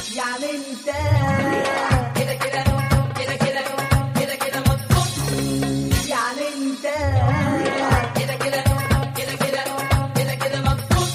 يعني انت كده كده كده كده كده كده مظبوط. يعني انت كده كده كده كده كده كده مظبوط.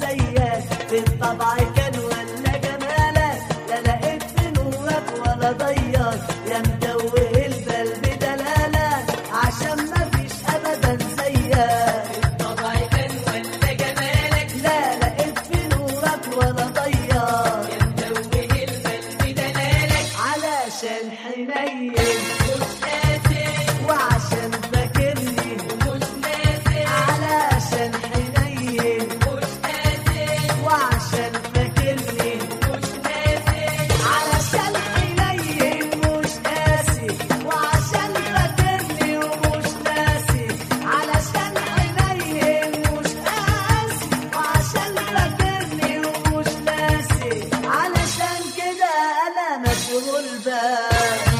زيك في الطبع كان ولا جمالك، لا لقيت في نورك ولا ضياك يا مدوه البال بدلالك، عشان مفيش ابدا زيك. الطبع كان ولا جمالك، لا لقيت في نورك ولا ضياك يا مدوه البال بدلالك، علشان حنين مش قاسي وعشان فاكرني، ومش ناسي، علشان حنين مش قاسي وعشان فاكرني، ومش ناسي، علشان حنين مش قاسي وعشان فاكرني ومش ناسي، علشان حنين مش قاسي وعشان فاكرني ومش ناسي، علشان كده انا مشغول بك.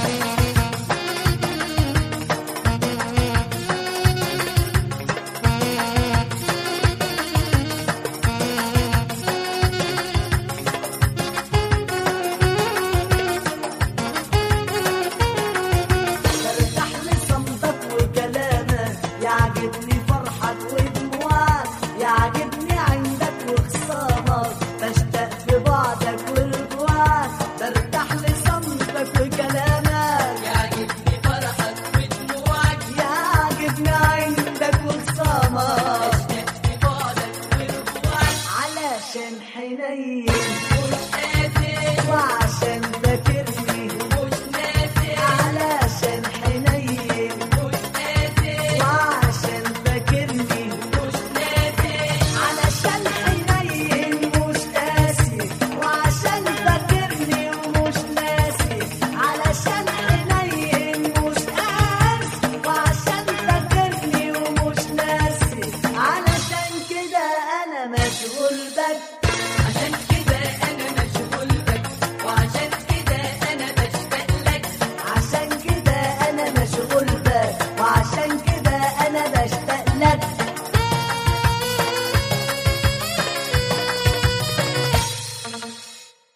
برتاح لصمتك وكلامك، يعجبني فرحك ودموعك، يعجبني عندك وخصامك، بشتاق في بعدك ورجوعك. برتاح لصمتك وكلامك، يعجبني فرحك ودموعك، يعجبني عندك وخصامك، في بعدك ورجوعك، علشان حنين مش قاسي وعشان فاكرني، ومش ناسي، علشان حنين مش قاسي وعشان فاكرني، مش ناسي، علشان حنين مش قاسي وعشان فاكرني ومش ناسي، علشان حنين مش قاسي وعشان فاكرني ومش ناسي، علشان كده انا مشغول بك.